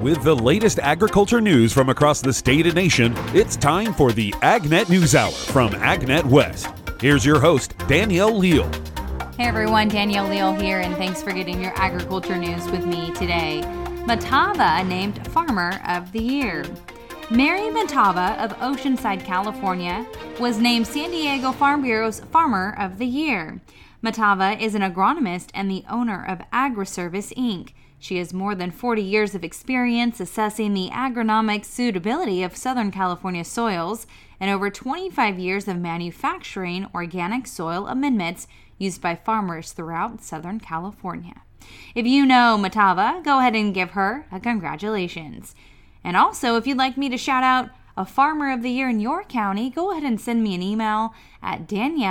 With the latest agriculture news from across the state and nation, it's time for the AgNet News Hour from AgNet West. Here's your host, Danielle Leal. Hey everyone, Danielle Leal here, and thanks for getting your agriculture news with me today. Matava named Farmer of the Year. Mary Matava of Oceanside, California, was named San Diego Farm Bureau's Farmer of the Year. Matava is an agronomist and the owner of AgriService, Inc. She has more than 40 years of experience assessing the agronomic suitability of Southern California soils and over 25 years of manufacturing organic soil amendments used by farmers throughout Southern California. If you know Matava, go ahead and give her a congratulations. And also, if you'd like me to shout out a Farmer of the Year in your county, go ahead and send me an email at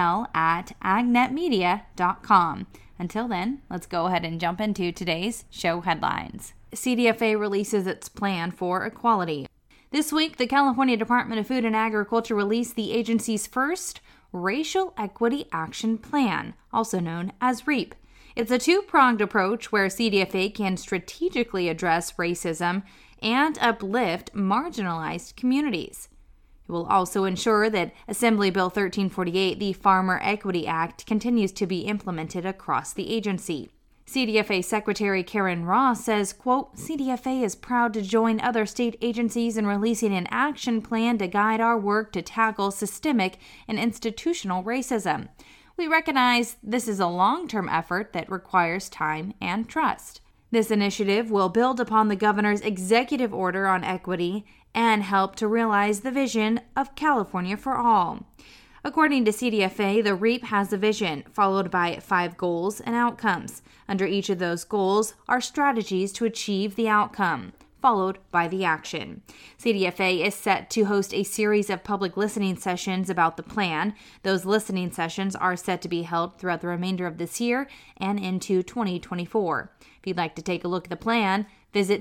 danielle@agnetmedia.com. Until then, let's go ahead and jump into today's show headlines. CDFA releases its plan for equality. This week, the California Department of Food and Agriculture released the agency's first Racial Equity Action Plan, also known as REAP. It's a two-pronged approach where CDFA can strategically address racism and uplift marginalized communities. It will also ensure that Assembly Bill 1348, the Farmer Equity Act, continues to be implemented across the agency. CDFA Secretary Karen Ross says, quote, CDFA is proud to join other state agencies in releasing an action plan to guide our work to tackle systemic and institutional racism. We recognize this is a long-term effort that requires time and trust. This initiative will build upon the governor's executive order on equity and help to realize the vision of California for All. According to CDFA, the REAP has a vision, followed by 5 goals and outcomes. Under each of those goals are strategies to achieve the outcome, followed by the action. CDFA is set to host a series of public listening sessions about the plan. Those listening sessions are set to be held throughout the remainder of this year and into 2024. If you'd like to take a look at the plan, visit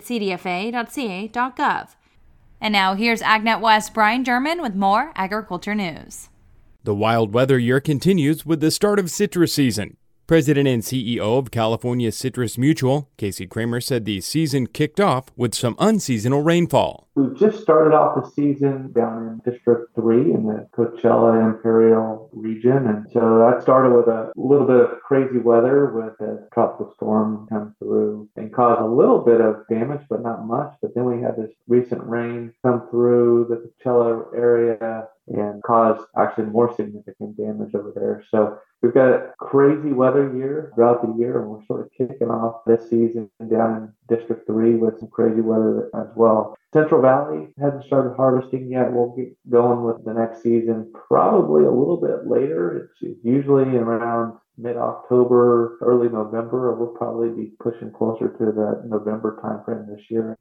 cdfa.ca.gov. And now here's AgNet West Brian German with more agriculture news. The wild weather year continues with the start of citrus season. President and CEO of California Citrus Mutual, Casey Kramer, said the season kicked off with some unseasonal rainfall. We've just started off the season down in District 3 in the Coachella Imperial region. And so that started with a little bit of crazy weather with a tropical storm come through and caused a little bit of damage, but not much. But then we had this recent rain come through the Coachella area and caused actually more significant damage over there. So we've got a crazy weather year throughout the year, and we're sort of kicking off this season down in District 3 with some crazy weather as well. Central Valley hasn't started harvesting yet. We'll get going with the next season probably a little bit later. It's usually around mid-October, early November. We'll probably be pushing closer to the November timeframe this year.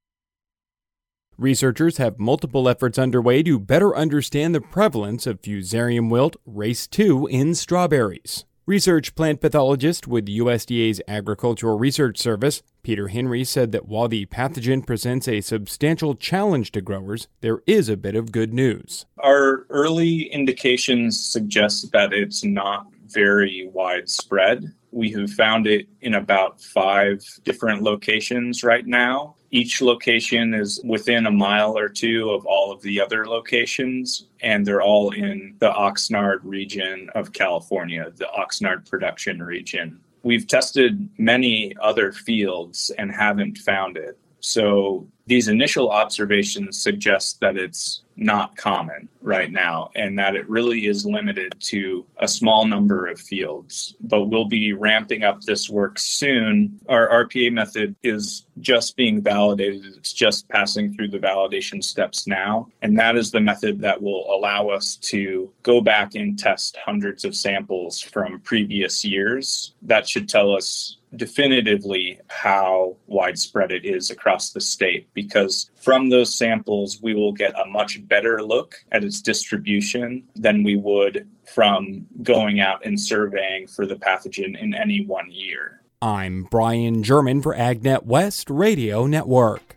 Researchers have multiple efforts underway to better understand the prevalence of Fusarium wilt race 2 in strawberries. Research plant pathologist with USDA's Agricultural Research Service, Peter Henry, said that while the pathogen presents a substantial challenge to growers, there is a bit of good news. Our early indications suggest that it's not very widespread. We have found it in about 5 different locations right now. Each location is within a mile or 2 of all of the other locations, and they're all in the Oxnard region of California, the Oxnard production region. We've tested many other fields and haven't found it. So these initial observations suggest that it's not common right now and that it really is limited to a small number of fields. But we'll be ramping up this work soon. Our RPA method is just being validated. It's just passing through the validation steps now. And that is the method that will allow us to go back and test hundreds of samples from previous years. That should tell us definitively how widespread it is across the state, because from those samples, we will get a much better look at its distribution than we would from going out and surveying for the pathogen in any one year. I'm Brian German for AgNet West Radio Network.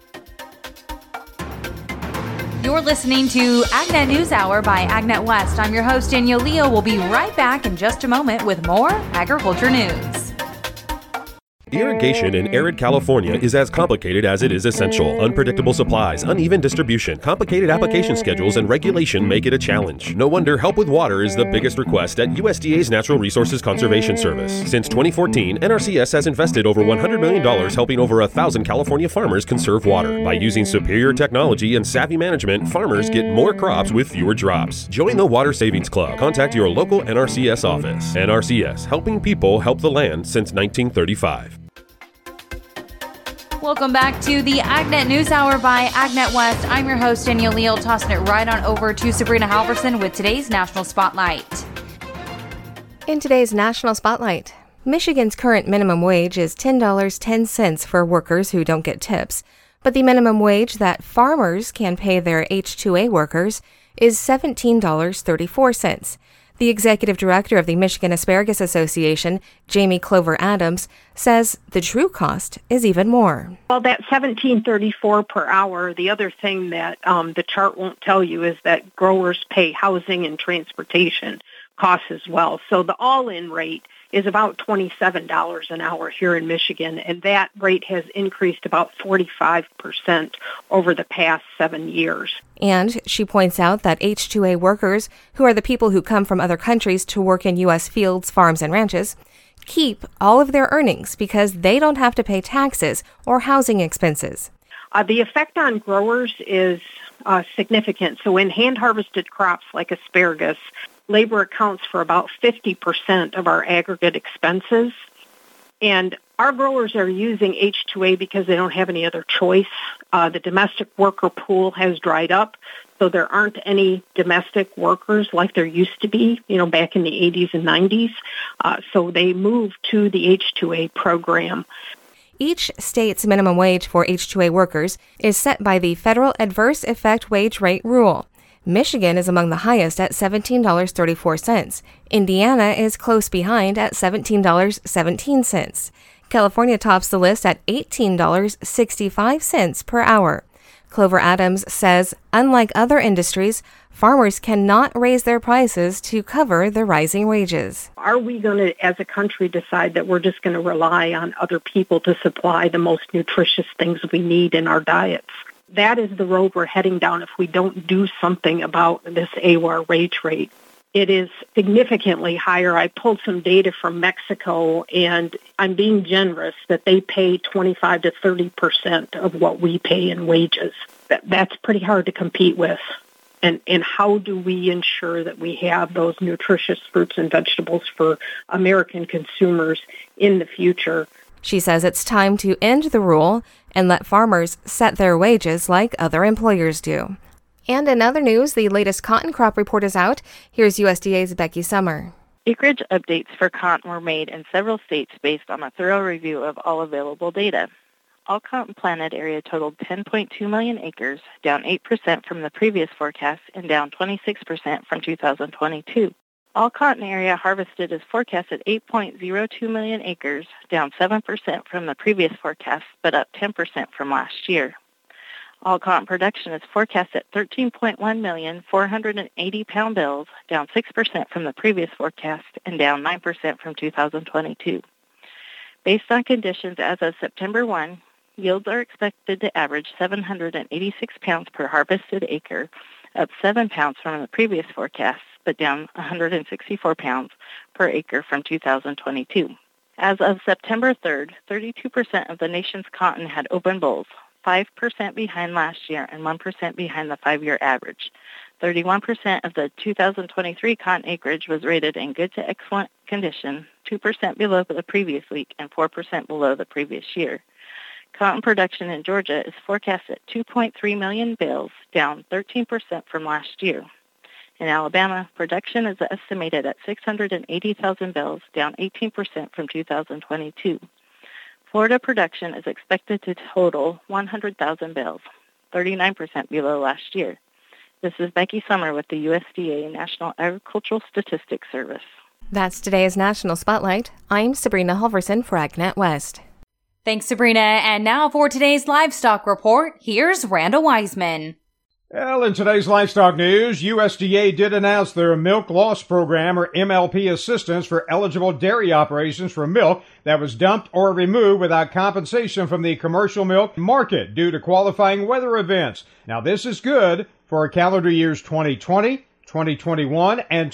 You're listening to AgNet News Hour by AgNet West. I'm your host, Danielle Leal. We'll be right back in just a moment with more agriculture news. Irrigation in arid California is as complicated as it is essential. Unpredictable supplies, uneven distribution, complicated application schedules, and regulation make it a challenge. No wonder help with water is the biggest request at USDA's Natural Resources Conservation Service. Since 2014, NRCS has invested over $100 million helping over 1,000 California farmers conserve water. By using superior technology and savvy management, farmers get more crops with fewer drops. Join the Water Savings Club. Contact your local NRCS office. NRCS, helping people help the land since 1935. Welcome back to the AgNet News Hour by AgNet West. I'm your host, Danielle Leal, tossing it right on over to Sabrina Halverson with today's National Spotlight. In today's National Spotlight, Michigan's current minimum wage is $10.10 for workers who don't get tips, but the minimum wage that farmers can pay their H-2A workers is $17.34. The executive director of the Michigan Asparagus Association, Jamie Clover Adams, says the true cost is even more. Well, that $17.34 per hour, the other thing that the chart won't tell you is that growers pay housing and transportation costs as well. So the all-in rate is about $27 an hour here in Michigan, and that rate has increased about 45% over the past 7 years. And she points out that H-2A workers, who are the people who come from other countries to work in U.S. fields, farms, and ranches, keep all of their earnings because they don't have to pay taxes or housing expenses. The effect on growers is significant. So in hand-harvested crops like asparagus, labor accounts for about 50% of our aggregate expenses. And our growers are using H-2A because they don't have any other choice. The domestic worker pool has dried up, so there aren't any domestic workers like there used to be, back in the 80s and 90s. So they moved to the H-2A program. Each state's minimum wage for H-2A workers is set by the Federal Adverse Effect Wage Rate Rule. Michigan is among the highest at $17.34. Indiana is close behind at $17.17. California tops the list at $18.65 per hour. Clover Adams says, unlike other industries, farmers cannot raise their prices to cover the rising wages. Are we going to, as a country, decide that we're just going to rely on other people to supply the most nutritious things we need in our diets? That is the road we're heading down if we don't do something about this AWAR wage rate. It is significantly higher. I pulled some data from Mexico, and I'm being generous that they pay 25 to 30% of what we pay in wages. That's pretty hard to compete with. And how do we ensure that we have those nutritious fruits and vegetables for American consumers in the future? She says it's time to end the rule and let farmers set their wages like other employers do. And in other news, the latest cotton crop report is out. Here's USDA's Becky Summer. Acreage updates for cotton were made in several states based on a thorough review of all available data. All cotton planted area totaled 10.2 million acres, down 8% from the previous forecast and down 26% from 2022. All cotton area harvested is forecast at 8.02 million acres, down 7% from the previous forecast, but up 10% from last year. All cotton production is forecast at 13.1 million 480 pound bales, down 6% from the previous forecast and down 9% from 2022. Based on conditions as of September 1, yields are expected to average 786 pounds per harvested acre, up 7 pounds from the previous forecast, but down 164 pounds per acre from 2022. As of September 3rd, 32% of the nation's cotton had open bolls, 5% behind last year and 1% behind the 5-year average. 31% of the 2023 cotton acreage was rated in good to excellent condition, 2% below the previous week and 4% below the previous year. Cotton production in Georgia is forecast at 2.3 million bales, down 13% from last year. In Alabama, production is estimated at 680,000 bales, down 18% from 2022. Florida production is expected to total 100,000 bales, 39% below last year. This is Becky Summer with the USDA National Agricultural Statistics Service. That's today's National Spotlight. I'm Sabrina Halverson for AgNet West. Thanks, Sabrina. And now for today's livestock report, here's Randall Wiseman. Well, in today's livestock news, USDA did announce their Milk Loss Program, or MLP, assistance for eligible dairy operations for milk that was dumped or removed without compensation from the commercial milk market due to qualifying weather events. Now, this is good for calendar years 2020, 2021, and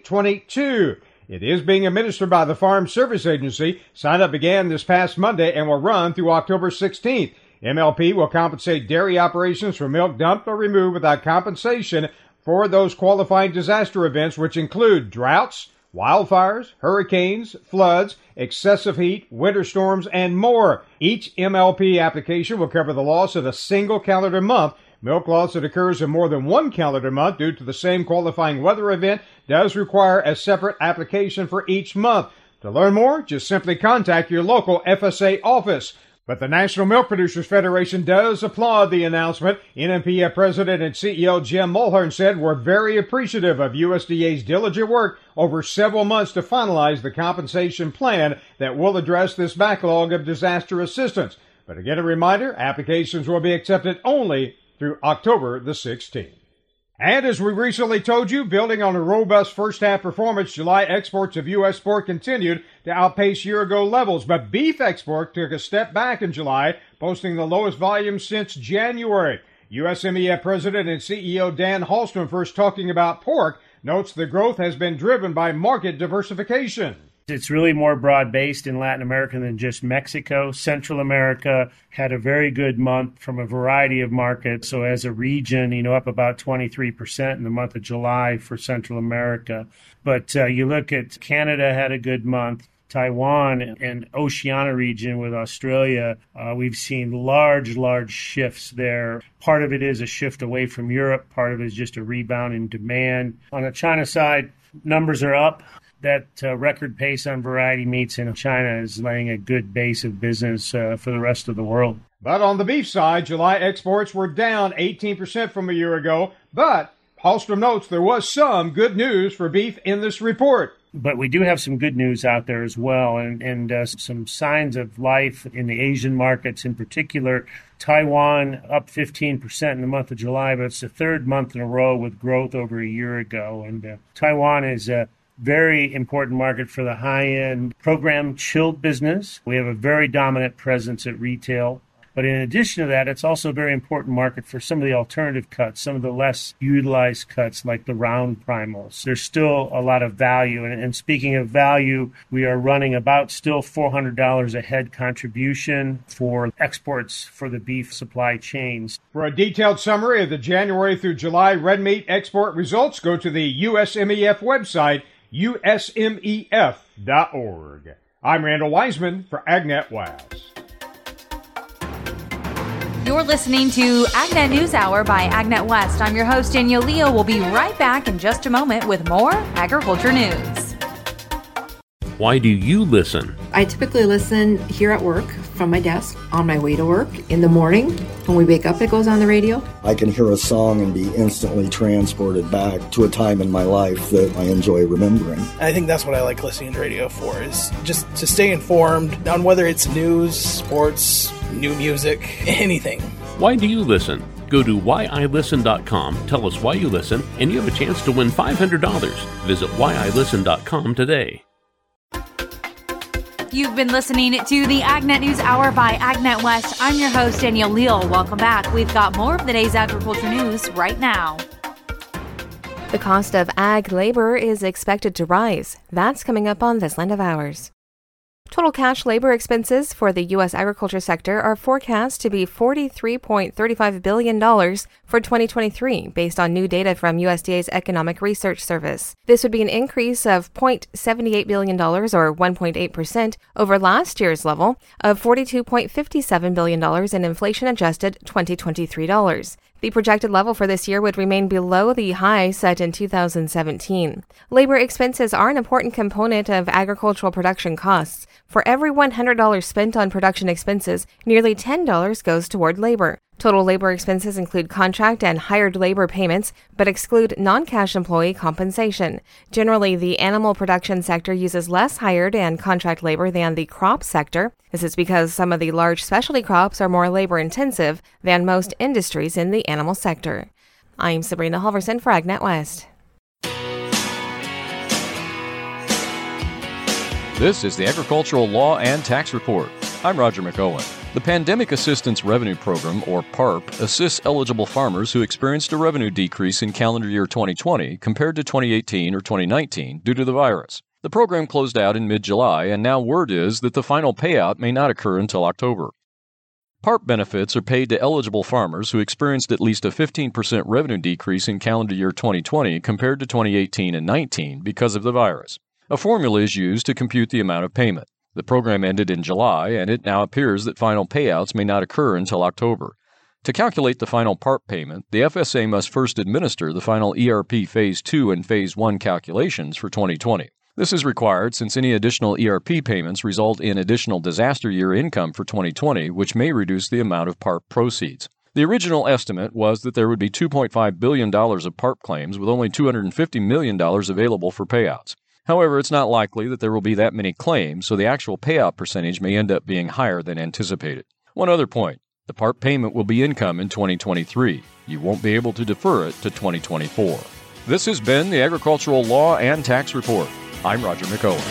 2022. It is being administered by the Farm Service Agency. Sign-up began this past Monday and will run through October 16th. MLP will compensate dairy operations for milk dumped or removed without compensation for those qualifying disaster events, which include droughts, wildfires, hurricanes, floods, excessive heat, winter storms, and more. Each MLP application will cover the loss of a single calendar month. Milk loss that occurs in more than one calendar month due to the same qualifying weather event does require a separate application for each month. To learn more, just simply contact your local FSA office. But the National Milk Producers Federation does applaud the announcement. NMPF President and CEO Jim Mulhern said, "We're very appreciative of USDA's diligent work over several months to finalize the compensation plan that will address this backlog of disaster assistance." But again, a reminder, applications will be accepted only through October the 16th. And as we recently told you, building on a robust first-half performance, July exports of U.S. pork continued to outpace year-ago levels. But beef export took a step back in July, posting the lowest volume since January. USMEF President and CEO Dan Halstrom, first talking about pork, notes the growth has been driven by market diversification. It's really more broad-based in Latin America than just Mexico. Central America had a very good month from a variety of markets. So as a region, up about 23% in the month of July for Central America. But you look at Canada had a good month. Taiwan and Oceania region with Australia, we've seen large shifts there. Part of it is a shift away from Europe. Part of it is just a rebound in demand. On the China side, numbers are up. That record pace on variety meats in China is laying a good base of business for the rest of the world. But on the beef side, July exports were down 18% from a year ago. But Halstrom notes there was some good news for beef in this report. But we do have some good news out there as well, and some signs of life in the Asian markets in particular. Taiwan up 15% in the month of July, but it's the third month in a row with growth over a year ago. And Taiwan is a very important market for the high-end program chilled business. We have a very dominant presence at retail. But in addition to that, it's also a very important market for some of the alternative cuts, some of the less utilized cuts like the round primals. There's still a lot of value. And speaking of value, we are running about still $400 a head contribution for exports for the beef supply chains. For a detailed summary of the January through July red meat export results, go to the USMEF website, usmef.org. I'm Randall Wiseman for AgNet West. You're listening to AgNet News Hour by AgNet West. I'm your host, Danielle Leo. We'll be right back in just a moment with more agriculture news. Why do you listen? I typically listen here at work from my desk, on my way to work, in the morning. When we wake up, it goes on the radio. I can hear a song and be instantly transported back to a time in my life that I enjoy remembering. I think that's what I like listening to radio for, is just to stay informed on whether it's news, sports, new music, anything. Why do you listen? Go to whyilisten.com, tell us why you listen, and you have a chance to win $500. Visit whyilisten.com today. You've been listening to the AgNet News Hour by AgNet West. I'm your host, Danielle Leal. Welcome back. We've got more of the day's agriculture news right now. The cost of ag labor is expected to rise. That's coming up on This Land of Ours. Total cash labor expenses for the U.S. agriculture sector are forecast to be $43.35 billion for 2023, based on new data from USDA's Economic Research Service. This would be an increase of $0.78 billion, or 1.8%, over last year's level of $42.57 billion in inflation-adjusted 2023 dollars. The projected level for this year would remain below the high set in 2017. Labor expenses are an important component of agricultural production costs. For every $100 spent on production expenses, nearly $10 goes toward labor. Total labor expenses include contract and hired labor payments, but exclude non-cash employee compensation. Generally, the animal production sector uses less hired and contract labor than the crop sector. This is because some of the large specialty crops are more labor-intensive than most industries in the animal sector. I'm Sabrina Halverson for AgNet West. This is the Agricultural Law and Tax Report. I'm Roger McOwen. The Pandemic Assistance Revenue Program, or PARP, assists eligible farmers who experienced a revenue decrease in calendar year 2020 compared to 2018 or 2019 due to the virus. The program closed out in mid-July, and now word is that the final payout may not occur until October. PARP benefits are paid to eligible farmers who experienced at least a 15% revenue decrease in calendar year 2020 compared to 2018 and 19 because of the virus. A formula is used to compute the amount of payment. The program ended in July, and it now appears that final payouts may not occur until October. To calculate the final PARP payment, the FSA must first administer the final ERP Phase 2 and Phase 1 calculations for 2020. This is required since any additional ERP payments result in additional disaster year income for 2020, which may reduce the amount of PARP proceeds. The original estimate was that there would be $2.5 billion of PARP claims with only $250 million available for payouts. However, it's not likely that there will be that many claims, so the actual payout percentage may end up being higher than anticipated. One other point, the PARP payment will be income in 2023. You won't be able to defer it to 2024. This has been the Agricultural Law and Tax Report. I'm Roger McOwen.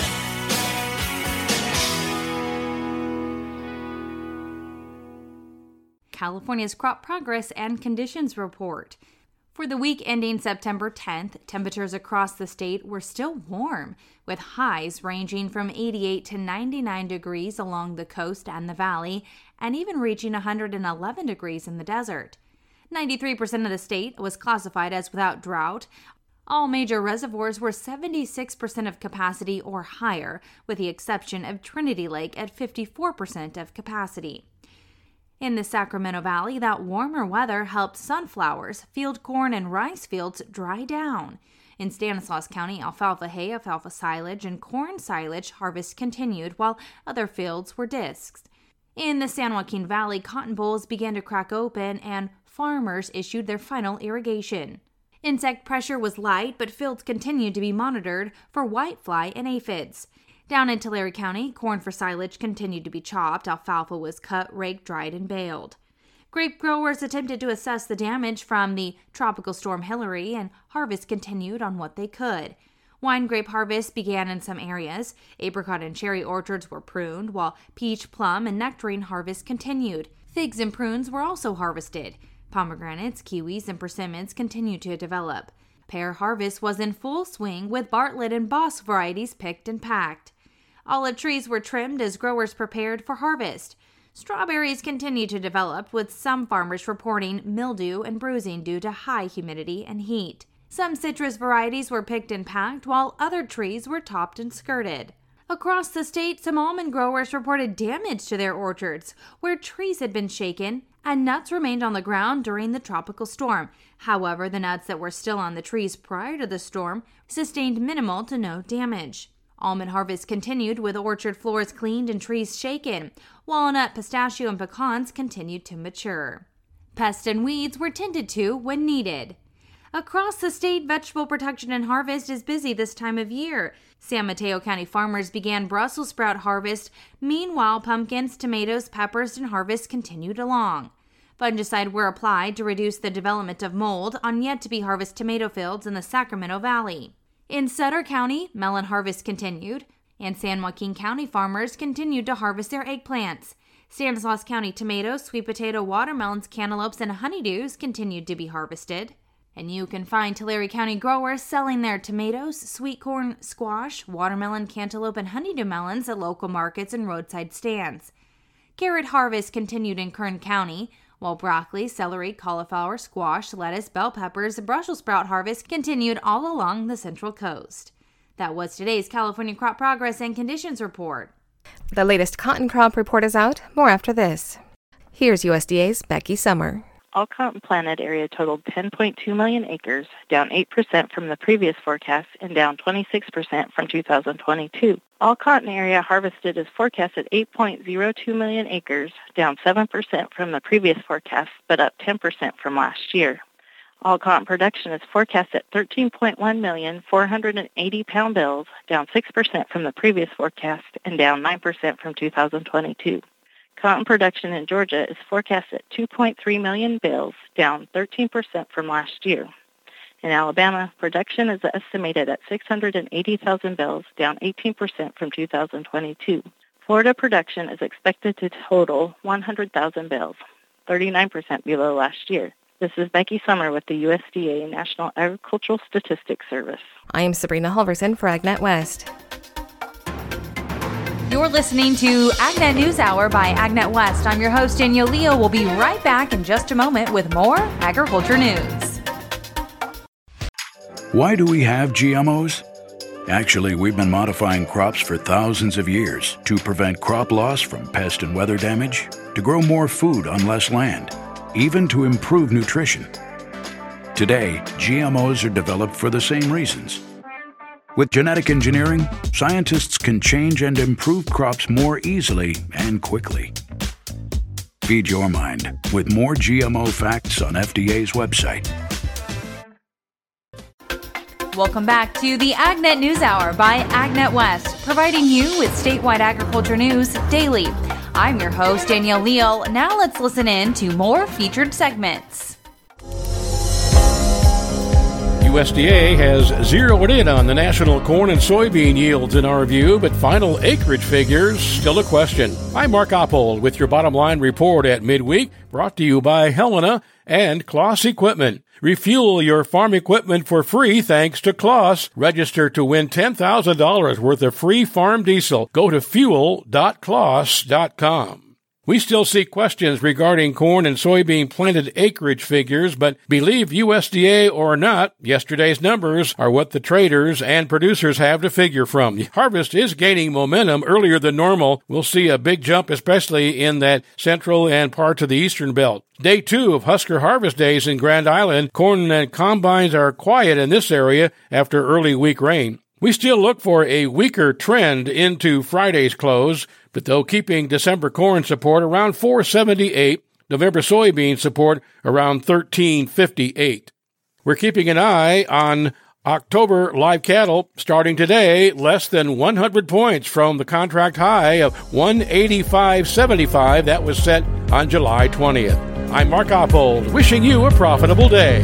California's Crop Progress and Conditions Report. For the week ending September 10th, temperatures across the state were still warm, with highs ranging from 88 to 99 degrees along the coast and the valley, and even reaching 111 degrees in the desert. 93% of the state was classified as without drought. All major reservoirs were 76% of capacity or higher, with the exception of Trinity Lake at 54% of capacity. In the Sacramento Valley, that warmer weather helped sunflowers, field corn, and rice fields dry down. In Stanislaus County, alfalfa hay, alfalfa silage, and corn silage harvest continued, while other fields were disked. In the San Joaquin Valley, cotton bolls began to crack open, and farmers issued their final irrigation. Insect pressure was light, but fields continued to be monitored for whitefly and aphids. Down in Tulare County, corn for silage continued to be chopped, alfalfa was cut, raked, dried, and baled. Grape growers attempted to assess the damage from the tropical storm Hilary, and harvest continued on what they could. Wine grape harvest began in some areas. Apricot and cherry orchards were pruned, while peach, plum, and nectarine harvest continued. Figs and prunes were also harvested. Pomegranates, kiwis, and persimmons continued to develop. Pear harvest was in full swing, with Bartlett and Boss varieties picked and packed. Olive trees were trimmed as growers prepared for harvest. Strawberries continued to develop, with some farmers reporting mildew and bruising due to high humidity and heat. Some citrus varieties were picked and packed, while other trees were topped and skirted. Across the state, some almond growers reported damage to their orchards, where trees had been shaken and nuts remained on the ground during the tropical storm. However, the nuts that were still on the trees prior to the storm sustained minimal to no damage. Almond harvest continued, with orchard floors cleaned and trees shaken. Walnut, pistachio, and pecans continued to mature. Pests and weeds were tended to when needed. Across the state, vegetable production and harvest is busy this time of year. San Mateo County farmers began Brussels sprout harvest. Meanwhile, pumpkins, tomatoes, peppers, and harvest continued along. Fungicide were applied to reduce the development of mold on yet-to-be-harvested tomato fields in the Sacramento Valley. In Sutter County, melon harvest continued, and San Joaquin County farmers continued to harvest their eggplants. Stanislaus County tomatoes, sweet potato, watermelons, cantaloupes, and honeydews continued to be harvested. And you can find Tulare County growers selling their tomatoes, sweet corn, squash, watermelon, cantaloupe, and honeydew melons at local markets and roadside stands. Carrot harvest continued in Kern County, while broccoli, celery, cauliflower, squash, lettuce, bell peppers, and Brussels sprout harvest continued all along the Central Coast. That was today's California Crop Progress and Conditions Report. The latest cotton crop report is out. More after this. Here's USDA's Becky Summer. All cotton planted area totaled 10.2 million acres, down 8% from the previous forecast and down 26% from 2022. All cotton area harvested is forecast at 8.02 million acres, down 7% from the previous forecast, but up 10% from last year. All cotton production is forecast at 13.1 million 480 pound bales, down 6% from the previous forecast and down 9% from 2022. Cotton production in Georgia is forecast at 2.3 million bales, down 13% from last year. In Alabama, production is estimated at 680,000 bales, down 18% from 2022. Florida production is expected to total 100,000 bales, 39% below last year. This is Becky Summer with the USDA National Agricultural Statistics Service. I am Sabrina Halverson for AgNet West. You're listening to AgNet News Hour by AgNet West. I'm your host, Danielle Leo. We'll be right back in just a moment with more agriculture news. Why do we have GMOs? Actually, we've been modifying crops for thousands of years to prevent crop loss from pest and weather damage, to grow more food on less land, even to improve nutrition. Today, GMOs are developed for the same reasons. With genetic engineering, scientists can change and improve crops more easily and quickly. Feed your mind with more GMO facts on FDA's website. Welcome back to the AgNet News Hour by AgNet West, providing you with statewide agriculture news daily. I'm your host, Danielle Leal. Now let's listen in to more featured segments. USDA has zeroed in on the national corn and soybean yields in our view, but final acreage figures still a question. I'm Mark Oppold with your bottom line report at midweek, brought to you by Helena and Kloss Equipment. Refuel your farm equipment for free thanks to Kloss. Register to win $10,000 worth of free farm diesel. Go to fuel.kloss.com. We still see questions regarding corn and soybean planted acreage figures, but believe USDA or not, yesterday's numbers are what the traders and producers have to figure from. The harvest is gaining momentum earlier than normal. We'll see a big jump, especially in that central and parts of the eastern belt. Day 2 of Husker Harvest Days in Grand Island, corn and combines are quiet in this area after early week rain. We still look for a weaker trend into Friday's close, but though keeping December corn support around 478, November soybean support around 1358. We're keeping an eye on October live cattle starting today, less than 100 points from the contract high of 185.75 that was set on July 20th. I'm Mark Oppold, wishing you a profitable day.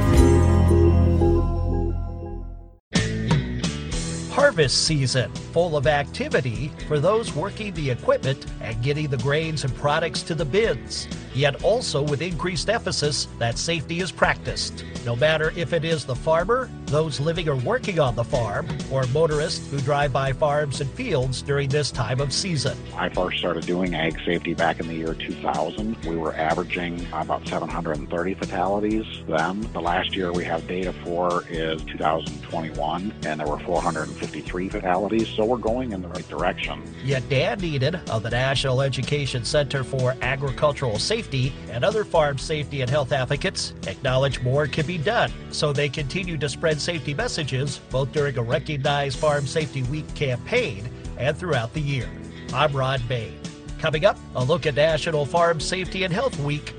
Harvest season, full of activity for those working the equipment and getting the grains and products to the bins, yet also with increased emphasis that safety is practiced. No matter if it is the farmer, those living or working on the farm, or motorists who drive by farms and fields during this time of season. I first started doing ag safety back in the year 2000. We were averaging about 730 fatalities then. The last year we have data for is 2021, and there were 453 fatalities, so we're going in the right direction. Yet Dan Needed of the National Education Center for Agricultural Safety and other farm safety and health advocates acknowledge more can be done, so they continue to spread safety messages both during a recognized Farm Safety Week campaign and throughout the year. I'm Rod Bain. Coming up, a look at National Farm Safety and Health Week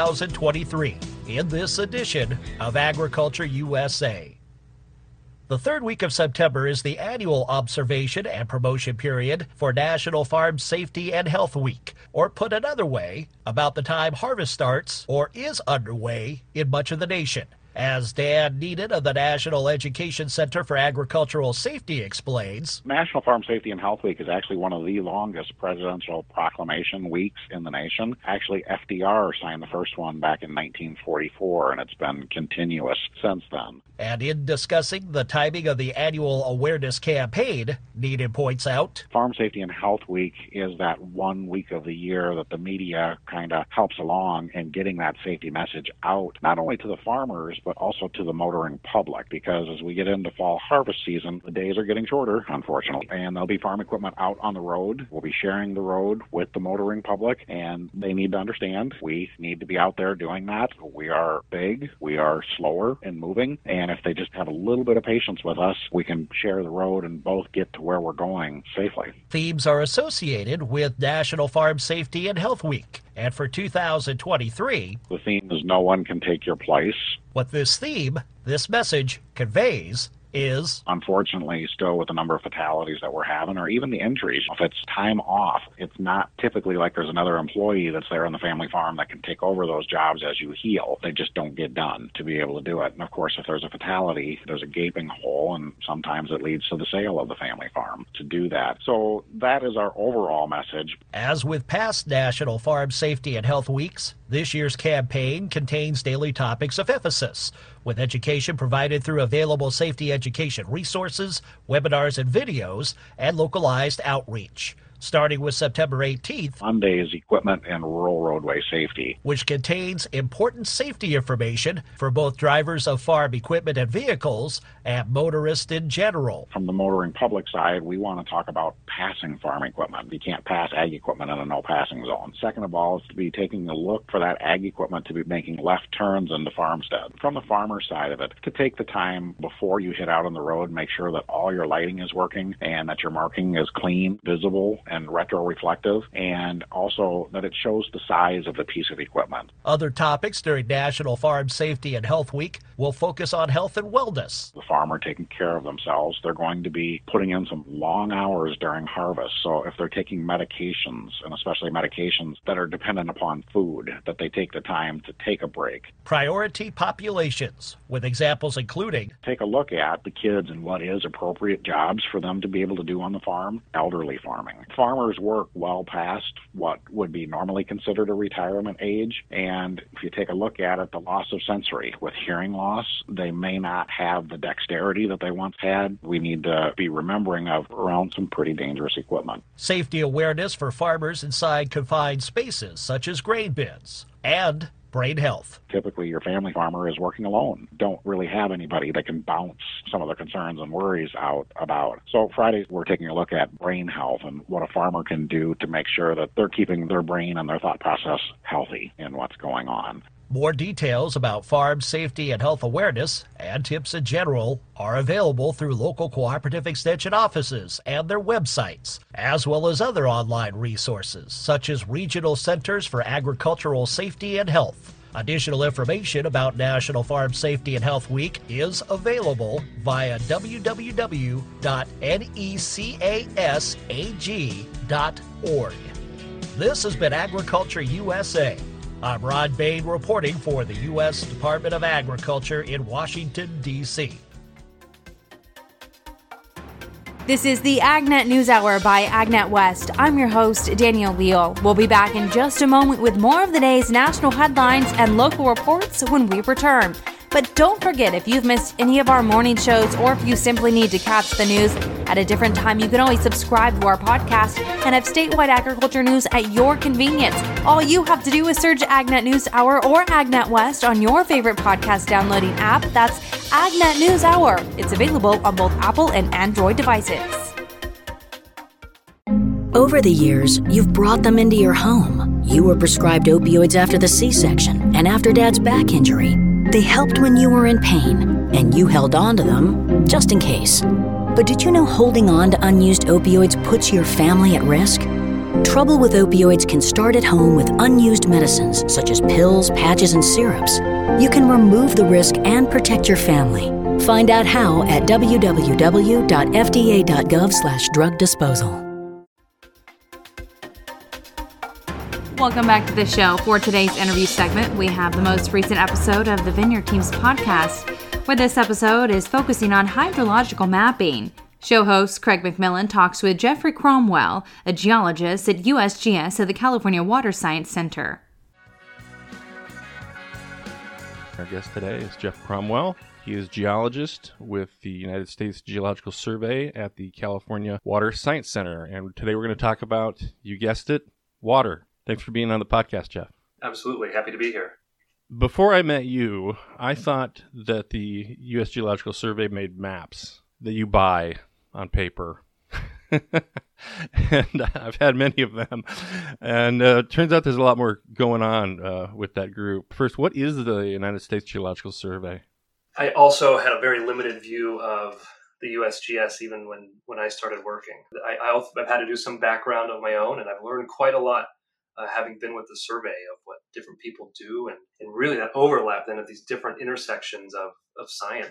2023 in this edition of Agriculture USA. The third week of September is the annual observation and promotion period for National Farm Safety and Health Week, or put another way, about the time harvest starts or is underway in much of the nation. As Dan Needed of the National Education Center for Agricultural Safety explains, National Farm Safety and Health Week is actually one of the longest presidential proclamation weeks in the nation. Actually, FDR signed the first one back in 1944, and it's been continuous since then. And in discussing the timing of the annual awareness campaign, Needed points out, Farm Safety and Health Week is that 1 week of the year that the media kind of helps along in getting that safety message out, not only to the farmers, but also to the motoring public, because as we get into fall harvest season, the days are getting shorter, unfortunately, and there'll be farm equipment out on the road. We'll be sharing the road with the motoring public, and they need to understand we need to be out there doing that. We are big, we are slower in moving, and if they just have a little bit of patience with us, we can share the road and both get to where we're going safely. Themes are associated with National Farm Safety and Health Week, and for 2023, the theme is No One Can Take Your Place. What this theme, this message, conveys is, unfortunately, still with the number of fatalities that we're having, or even the injuries. If it's time off, it's not typically like there's another employee that's there on the family farm that can take over those jobs as you heal. They just don't get done to be able to do it. And of course, if there's a fatality, there's a gaping hole, and sometimes it leads to the sale of the family farm to do that. So that is our overall message. As with past National Farm Safety and Health Weeks, this year's campaign contains daily topics of emphasis, with education provided through available safety education resources, webinars and videos, and localized outreach. Starting with September 18th, Monday is equipment and rural roadway safety, which contains important safety information for both drivers of farm equipment and vehicles and motorists in general. From the motoring public side, we want to talk about passing farm equipment. You can't pass ag equipment in a no passing zone. Second of all, is to be taking a look for that ag equipment to be making left turns into farmstead. From the farmer side of it, to take the time before you hit out on the road, make sure that all your lighting is working and that your marking is clean, visible, and retroreflective, and also that it shows the size of the piece of equipment. Other topics during National Farm Safety and Health Week will focus on health and wellness. The farmer taking care of themselves, they're going to be putting in some long hours during harvest. So if they're taking medications, and especially medications that are dependent upon food, that they take the time to take a break. Priority populations, with examples including, take a look at the kids and what is appropriate jobs for them to be able to do on the farm. Elderly farming. Farmers work well past what would be normally considered a retirement age, and if you take a look at it, the loss of sensory. With hearing loss, they may not have the dexterity that they once had. We need to be remembering of around some pretty dangerous equipment. Safety awareness for farmers inside confined spaces such as grain bins, and brain health. Typically, your family farmer is working alone. Don't really have anybody that can bounce some of the concerns and worries out about. So Friday, we're taking a look at brain health and what a farmer can do to make sure that they're keeping their brain and their thought process healthy in what's going on. More details about farm safety and health awareness and tips in general are available through local cooperative extension offices and their websites, as well as other online resources such as regional centers for agricultural safety and health. Additional information about National Farm Safety and Health Week is available via www.necasag.org. This has been Agriculture USA. I'm Rod Bain reporting for the U.S. Department of Agriculture in Washington, D.C. This is the AgNet News Hour by AgNet West. I'm your host, Danielle Leal. We'll be back in just a moment with more of the day's national headlines and local reports when we return. But don't forget, if you've missed any of our morning shows or if you simply need to catch the news at a different time, you can always subscribe to our podcast and have statewide agriculture news at your convenience. All you have to do is search AgNet News Hour or AgNet West on your favorite podcast downloading app. That's AgNet News Hour. It's available on both Apple and Android devices. Over the years, you've brought them into your home. You were prescribed opioids after the C-section and after Dad's back injury. They helped when you were in pain, and you held on to them just in case. But did you know holding on to unused opioids puts your family at risk? Trouble with opioids can start at home with unused medicines such as pills, patches, and syrups. You can remove the risk and protect your family. Find out how at www.fda.gov/drug disposal. Welcome back to the show. For today's interview segment, we have the most recent episode of the Vineyard Team's podcast, where this episode is focusing on hydrological mapping. Show host Craig McMillan talks with Jeffrey Cromwell, a geologist at USGS at the California Water Science Center. Our guest today is Jeff Cromwell. He is geologist with the United States Geological Survey at the California Water Science Center. And today we're going to talk about, you guessed it, water. Thanks for being on the podcast, Jeff. Absolutely. Happy to be here. Before I met you, I thought that the U.S. Geological Survey made maps that you buy on paper. And I've had many of them. And it turns out there's a lot more going on with that group. First, what is the United States Geological Survey? I also had a very limited view of the USGS even when I started working. I've had to do some background of my own, and I've learned quite a lot having been with the survey of what different people do and really that overlap then at these different intersections of science.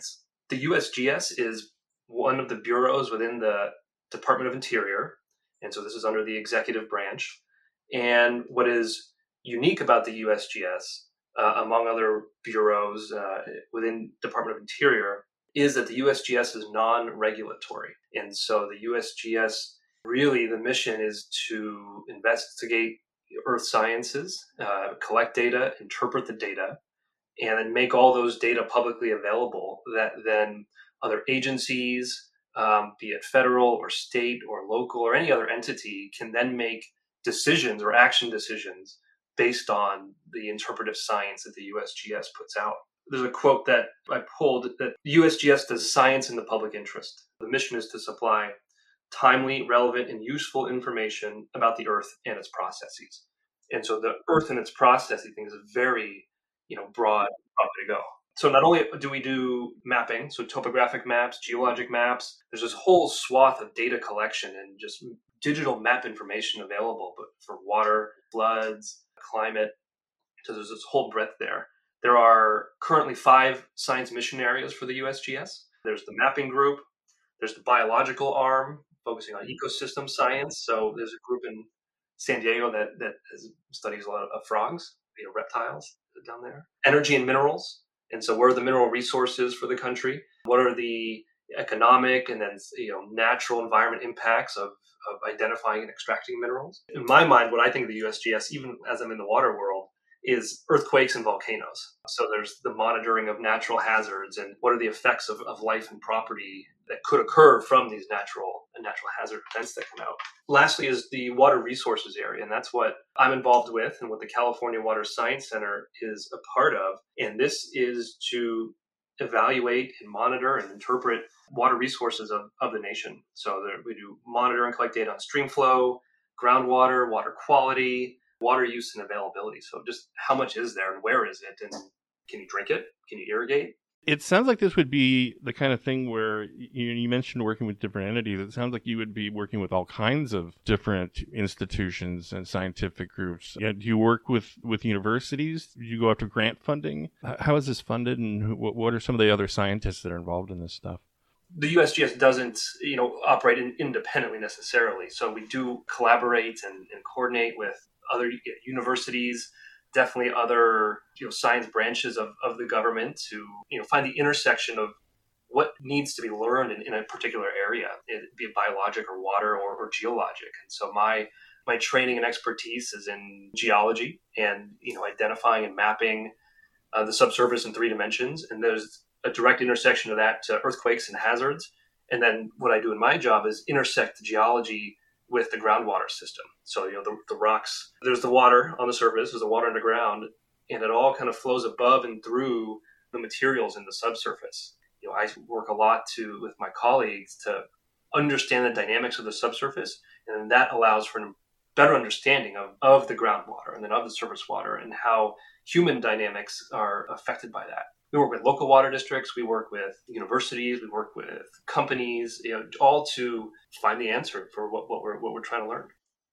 The USGS is one of the bureaus within the Department of Interior, and so this is under the executive branch. And what is unique about the USGS, among other bureaus within Department of Interior, is that the USGS is non-regulatory. And so the USGS, really the mission is to investigate earth sciences, collect data, interpret the data, and then make all those data publicly available that then other agencies, be it federal or state or local or any other entity, can then make decisions or action decisions based on the interpretive science that the USGS puts out. There's a quote that I pulled that USGS does science in the public interest. The mission is to supply timely, relevant, and useful information about the Earth and its processes. And so the Earth and its processes thing is a very, broad way to go. So not only do we do mapping, so topographic maps, geologic maps, there's this whole swath of data collection and just digital map information available, but for water, floods, climate. So there's this whole breadth there. There are currently 5 science mission areas for the USGS. There's the mapping group. There's the biological arm focusing on ecosystem science. So there's a group in San Diego that studies a lot of frogs, reptiles down there. Energy and minerals. And so where are the mineral resources for the country? What are the economic and then natural environment impacts of identifying and extracting minerals? In my mind, what I think of the USGS, even as I'm in the water world, is earthquakes and volcanoes. So there's the monitoring of natural hazards and what are the effects of life and property that could occur from these natural hazard events that come out. Lastly is the water resources area, and that's what I'm involved with and what the California Water Science Center is a part of. And this is to evaluate and monitor and interpret water resources of the nation. So we do monitor and collect data on stream flow, groundwater, water quality, water use and availability. So just how much is there and where is it? And can you drink it? Can you irrigate? It sounds like this would be the kind of thing where you mentioned working with different entities. It sounds like you would be working with all kinds of different institutions and scientific groups. Do you work with universities? Do you go after grant funding? How is this funded, and what are some of the other scientists that are involved in this stuff? The USGS doesn't, operate independently necessarily. So we do collaborate and coordinate with other universities, definitely other science branches of the government to find the intersection of what needs to be learned in a particular area, be it biologic or water or geologic. And so my training and expertise is in geology and identifying and mapping the subsurface in 3 dimensions. And there's a direct intersection of that to earthquakes and hazards. And then what I do in my job is intersect the geology with the groundwater system. So, the rocks, there's the water on the surface, there's the water underground, and it all kind of flows above and through the materials in the subsurface. I work a lot with my colleagues to understand the dynamics of the subsurface, and then that allows for a better understanding of the groundwater and then of the surface water and how human dynamics are affected by that. We work with local water districts, we work with universities, we work with companies, all to find the answer for what we're trying to learn.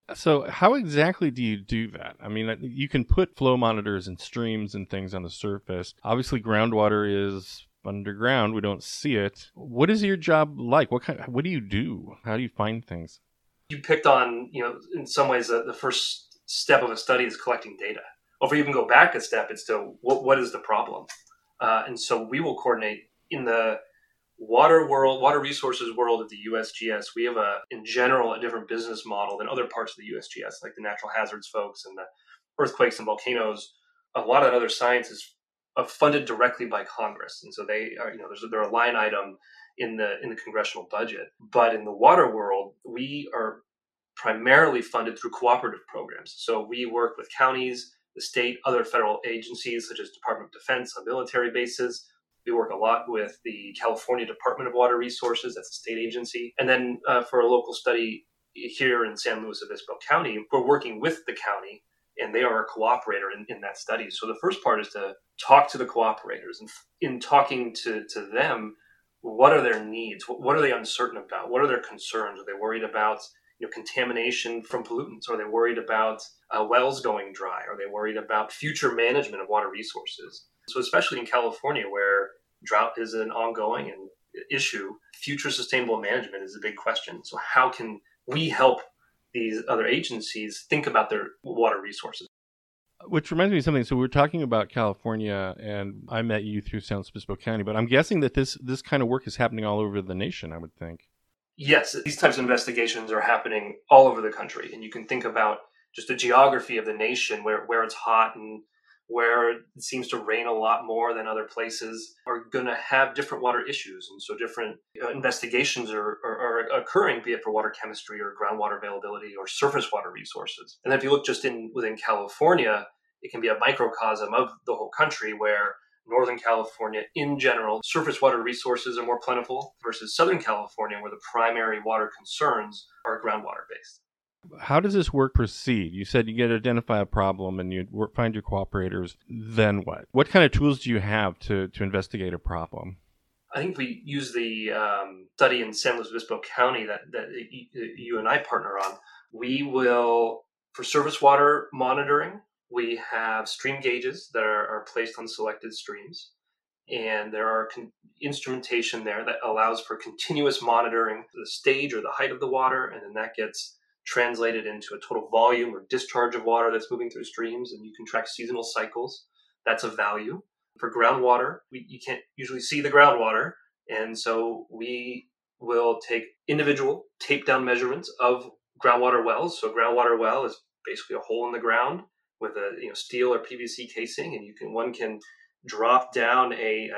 So how exactly do you do that? I mean, you can put flow monitors and streams and things on the surface. Obviously, groundwater is underground. We don't see it. What is your job like? What do you do? How do you find things? You picked on, in some ways, the first step of a study is collecting data. Or if we even go back a step, it's to what is the problem? And so we will coordinate in the water resources world of the USGS. We have in general, a different business model than other parts of the USGS, like the natural hazards folks and the earthquakes and volcanoes. A lot of other science is funded directly by Congress. And so they're a line item in the congressional budget. But in the water world, we are primarily funded through cooperative programs. So we work with counties, the state, other federal agencies such as Department of Defense on military bases. We work a lot with the California Department of Water Resources, that's a state agency. And then for a local study here in San Luis Obispo County, we're working with the county, and they are a cooperator in that study. So the first part is to talk to the cooperators. And in talking to them, what are their needs? What are they uncertain about? What are their concerns? Are they worried about contamination from pollutants? Are they worried about wells going dry? Are they worried about future management of water resources? So especially in California, where Drought is an ongoing issue. Future sustainable management is a big question. So how can we help these other agencies think about their water resources? Which reminds me of something. So we're talking about California, and I met you through San Luis Obispo County, but I'm guessing that this kind of work is happening all over the nation, I would think. Yes, these types of investigations are happening all over the country. And you can think about just the geography of the nation, where it's hot and where it seems to rain a lot more than other places, are going to have different water issues. And so different investigations are occurring, be it for water chemistry or groundwater availability or surface water resources. And then if you look just within California, it can be a microcosm of the whole country, where Northern California, in general, surface water resources are more plentiful versus Southern California, where the primary water concerns are groundwater-based. How does this work proceed? You said you get to identify a problem and you find your cooperators. Then what? What kind of tools do you have to investigate a problem? I think we use the study in San Luis Obispo County that you and I partner on. We will, for surface water monitoring, we have stream gauges that are placed on selected streams. And there are instrumentation there that allows for continuous monitoring the stage or the height of the water, and then that gets translated into a total volume or discharge of water that's moving through streams, and you can track seasonal cycles. That's of value. For groundwater, you can't usually see the groundwater, and so we will take individual tape-down measurements of groundwater wells. So groundwater well is basically a hole in the ground with a steel or PVC casing, and one can drop down a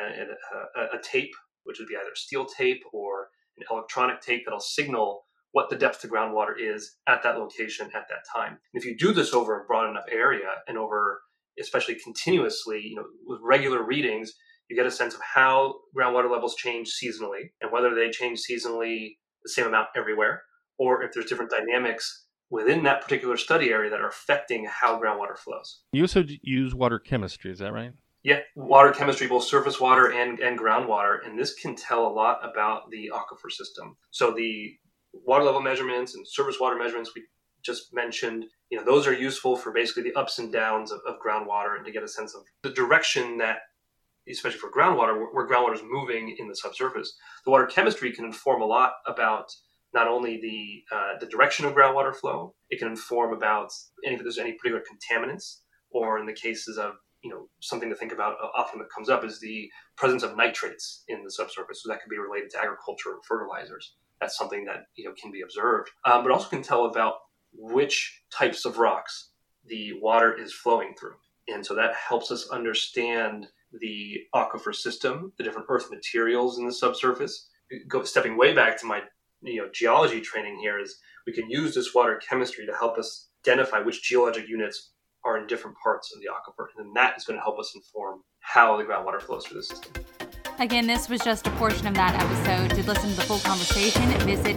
tape, which would be either steel tape or an electronic tape that'll signal what the depth to groundwater is at that location at that time. And if you do this over a broad enough area and over, especially continuously, with regular readings, you get a sense of how groundwater levels change seasonally and whether they change seasonally the same amount everywhere, or if there's different dynamics within that particular study area that are affecting how groundwater flows. You also use water chemistry, is that right? Yeah, water chemistry, both surface water and groundwater, and this can tell a lot about the aquifer system. So the water level measurements and surface water measurements we just mentioned, those are useful for basically the ups and downs of groundwater and to get a sense of the direction that, especially for groundwater, where groundwater is moving in the subsurface. The water chemistry can inform a lot about not only the direction of groundwater flow, it can inform about if there's any particular contaminants, or in the cases of something to think about often that comes up is the presence of nitrates in the subsurface. So that could be related to agriculture and fertilizers. That's something that can be observed, but also can tell about which types of rocks the water is flowing through. And so that helps us understand the aquifer system, the different earth materials in the subsurface. Stepping way back to my geology training here, is we can use this water chemistry to help us identify which geologic units are in different parts of the aquifer. And then that is going to help us inform how the groundwater flows through the system. Again, this was just a portion of that episode. To listen to the full conversation, visit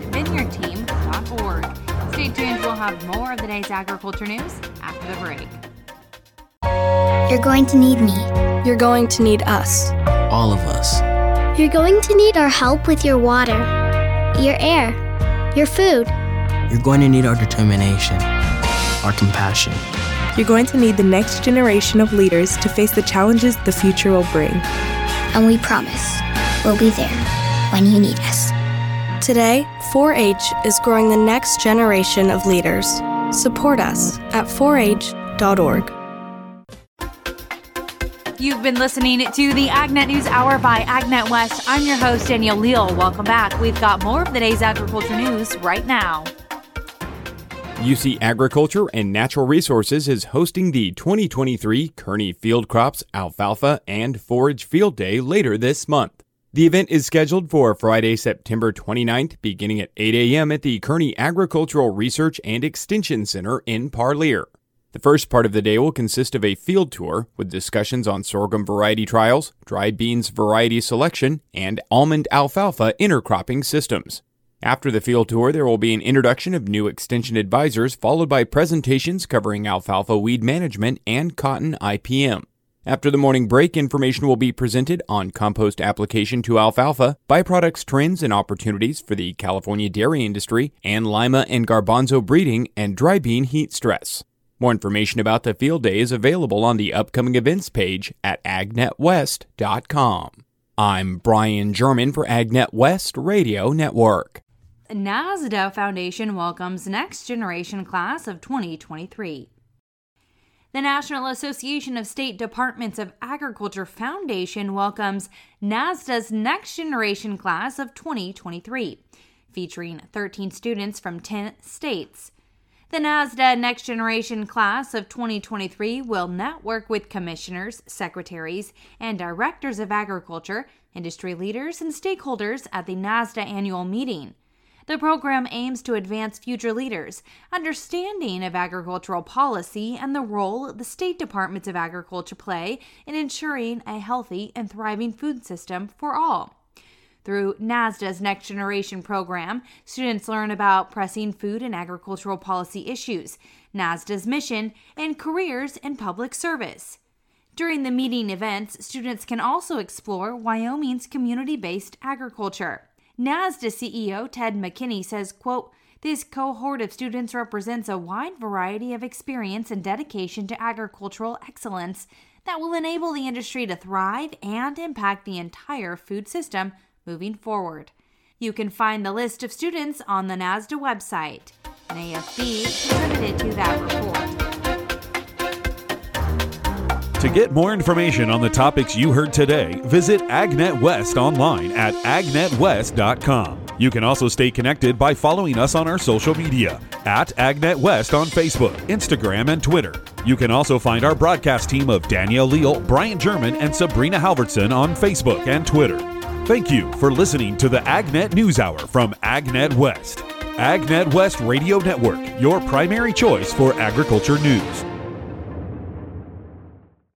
vineyardteam.org. Stay tuned. We'll have more of the day's agriculture news after the break. You're going to need me. You're going to need us. All of us. You're going to need our help with your water, your air, your food. You're going to need our determination, our compassion. You're going to need the next generation of leaders to face the challenges the future will bring. And we promise we'll be there when you need us. Today, 4-H is growing the next generation of leaders. Support us at 4h.org. You've been listening to the AgNet News Hour by AgNet West. I'm your host, Danielle Leal. Welcome back. We've got more of the day's agriculture news right now. UC Agriculture and Natural Resources is hosting the 2023 Kearney Field Crops, Alfalfa, and Forage Field Day later this month. The event is scheduled for Friday, September 29th, beginning at 8 a.m. at the Kearney Agricultural Research and Extension Center in Parlier. The first part of the day will consist of a field tour with discussions on sorghum variety trials, dried beans variety selection, and almond alfalfa intercropping systems. After the field tour, there will be an introduction of new extension advisors, followed by presentations covering alfalfa weed management and cotton IPM. After the morning break, information will be presented on compost application to alfalfa, byproducts trends and opportunities for the California dairy industry, and lima and garbanzo breeding and dry bean heat stress. More information about the field day is available on the upcoming events page at agnetwest.com. I'm Brian German for AgNet West Radio Network. NASDA Foundation welcomes Next Generation Class of 2023. The National Association of State Departments of Agriculture Foundation welcomes NASDA's Next Generation Class of 2023, featuring 13 students from 10 states. The NASDA Next Generation Class of 2023 will network with commissioners, secretaries, and directors of agriculture, industry leaders, and stakeholders at the NASDA annual meeting. The program aims to advance future leaders' understanding of agricultural policy and the role the state departments of agriculture play in ensuring a healthy and thriving food system for all. Through NASDA's Next Generation program, students learn about pressing food and agricultural policy issues, NASDA's mission, and careers in public service. During the meeting events, students can also explore Wyoming's community-based agriculture. NASDA CEO Ted McKinney says, quote, "This cohort of students represents a wide variety of experience and dedication to agricultural excellence that will enable the industry to thrive and impact the entire food system moving forward." You can find the list of students on the NASDA website. And AFB contributed to that report. To get more information on the topics you heard today, visit AgNet West online at agnetwest.com. You can also stay connected by following us on our social media at AgNet West on Facebook, Instagram, and Twitter. You can also find our broadcast team of Danielle Leal, Brian German, and Sabrina Halverson on Facebook and Twitter. Thank you for listening to the AgNet News Hour from AgNet West. AgNet West Radio Network, your primary choice for agriculture news.